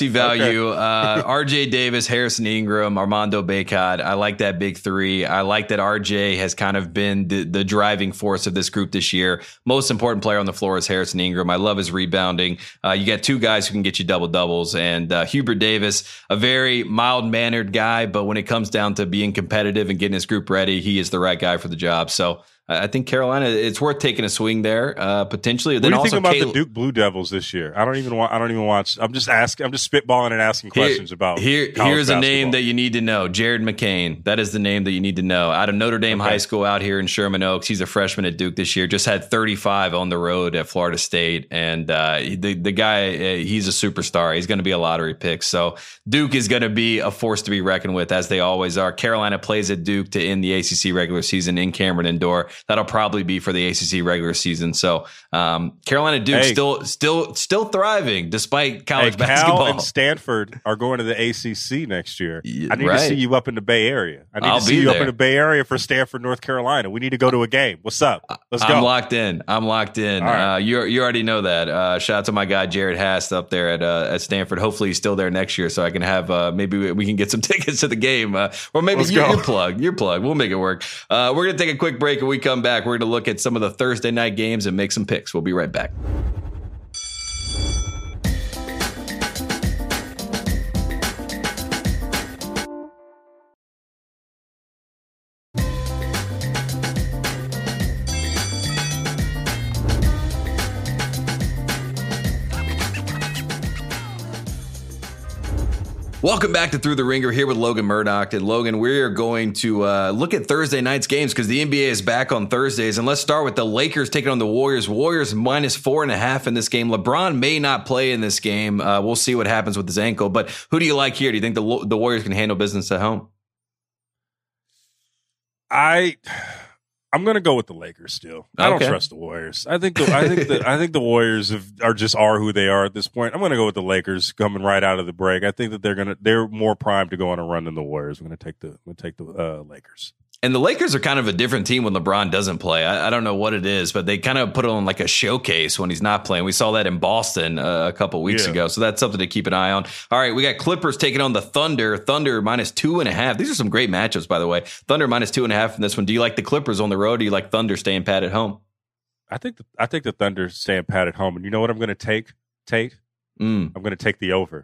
RJ Davis, Harrison Ingram, Armando Bacot. I like that big three. I like that RJ has kind of been the driving force of this group this year. Most important player on the floor is Harrison Ingram. I love his rebounding. You got two guys who can get you double doubles, and Hubert Davis, a very mild mannered guy, but when it comes down to being competitive and getting his group ready, he is the right guy for the job. So I think Carolina, it's worth taking a swing there, potentially. What do you think about the Duke Blue Devils this year? I don't even watch. I'm just spitballing and asking questions about. Here's basketball. A name that you need to know: Jared McCain. That is the name that you need to know. Out of Notre Dame High School, out here in Sherman Oaks, he's a freshman at Duke this year. Just had 35 on the road at Florida State, and the guy, he's a superstar. He's going to be a lottery pick. So Duke is going to be a force to be reckoned with, as they always are. Carolina plays at Duke to end the ACC regular season in Cameron Indoor. That'll probably be for the ACC regular season. So Carolina Duke still thriving despite college basketball. Cal and Stanford are going to the ACC next year. I need to see you up in the Bay Area. I need to see you up in the Bay Area for Stanford, North Carolina. We need to go to a game. What's up? Let's go. I'm locked in. Right. You already know that. Shout out to my guy Jared Hast up there at Stanford. Hopefully he's still there next year, so I can have maybe we can get some tickets to the game, or maybe your plug. We'll make it work. We're gonna take a quick break, and we come back. We're going to look at some of the Thursday night games and make some picks. We'll be right back. Welcome back to Through the Ringer, here with Logan Murdoch. And Logan, we are going to look at Thursday night's games because the NBA is back on Thursdays. And let's start with the Lakers taking on the Warriors. Warriors minus 4.5 in this game. LeBron may not play in this game. We'll see what happens with his ankle. But who do you like here? Do you think the Warriors can handle business at home? I'm going to go with the Lakers still. I don't trust the Warriors. I think the Warriors are who they are at this point. I'm going to go with the Lakers coming right out of the break. I think that they're more primed to go on a run than the Warriors. I'm going to take the Lakers. And the Lakers are kind of a different team when LeBron doesn't play. I don't know what it is, but they kind of put it on like a showcase when he's not playing. We saw that in Boston a couple weeks ago. So that's something to keep an eye on. All right, we got Clippers taking on the Thunder. Thunder minus 2.5. These are some great matchups, by the way. Thunder minus 2.5 in this one. Do you like the Clippers on the road, or do you like Thunder staying pat at home? I think the Thunder staying pat at home. And you know what I'm going to take, Tate? I'm going to take the over.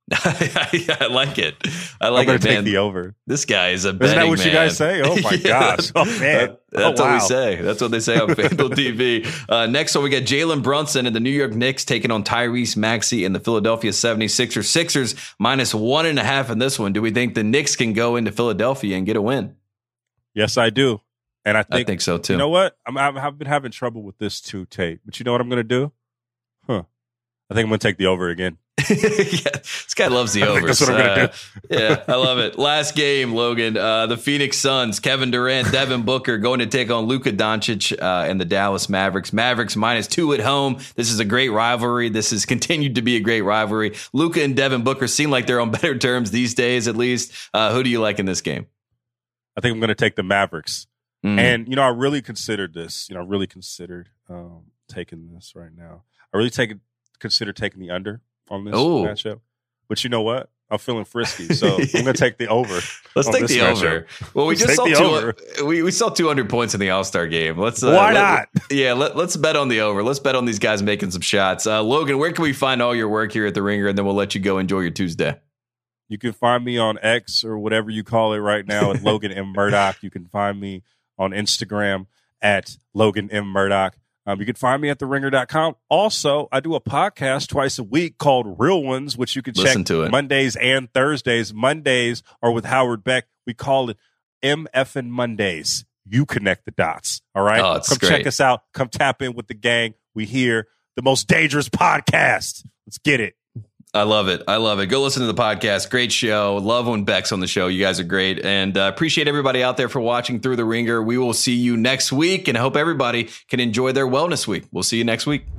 I like it. I like I'm it, take man. the over. This guy is a betting Isn't that what man. you guys say? Oh my gosh! Oh man, That's wow. what we say. That's what they say on FanDuel TV. Next one, we got Jalen Brunson and the New York Knicks taking on Tyrese Maxey and the Philadelphia 76ers. Sixers -1.5 in this one. Do we think the Knicks can go into Philadelphia and get a win? Yes, I do, and I think so too. You know what? I've been having trouble with this too, Tate. But you know what I'm going to do? I think I'm going to take the over again. Yeah, this guy loves the overs. That's what I'm going to do. Yeah, I love it. Last game, Logan. The Phoenix Suns, Kevin Durant, Devin Booker going to take on Luka Doncic and the Dallas Mavericks. Mavericks -2 at home. This is a great rivalry. This has continued to be a great rivalry. Luka and Devin Booker seem like they're on better terms these days, at least. Who do you like in this game? I think I'm going to take the Mavericks. And, I really considered this. I really considered taking this right now. I really consider taking the under on this matchup. But you know what? I'm feeling frisky, so I'm going to take the over. Let's take the over. Well, we just saw we saw 200 points in the All-Star game. Why not? Let's bet on the over. Let's bet on these guys making some shots. Logan, where can we find all your work here at The Ringer, and then we'll let you go enjoy your Tuesday? You can find me on X or whatever you call it right now at Logan M. Murdoch. You can find me on Instagram at Logan M. Murdoch. You can find me at theringer.com. Also, I do a podcast twice a week called Real Ones, which you can check Mondays and Thursdays. Mondays are with Howard Beck. We call it MFN Mondays. You connect the dots. All right? Come great. Check us out. Come tap in with the gang. We hear the most dangerous podcast. Let's get it. I love it. Go listen to the podcast. Great show. Love when Beck's on the show. You guys are great. And appreciate everybody out there for watching Through the Ringer. We will see you next week, and I hope everybody can enjoy their wellness week. We'll see you next week.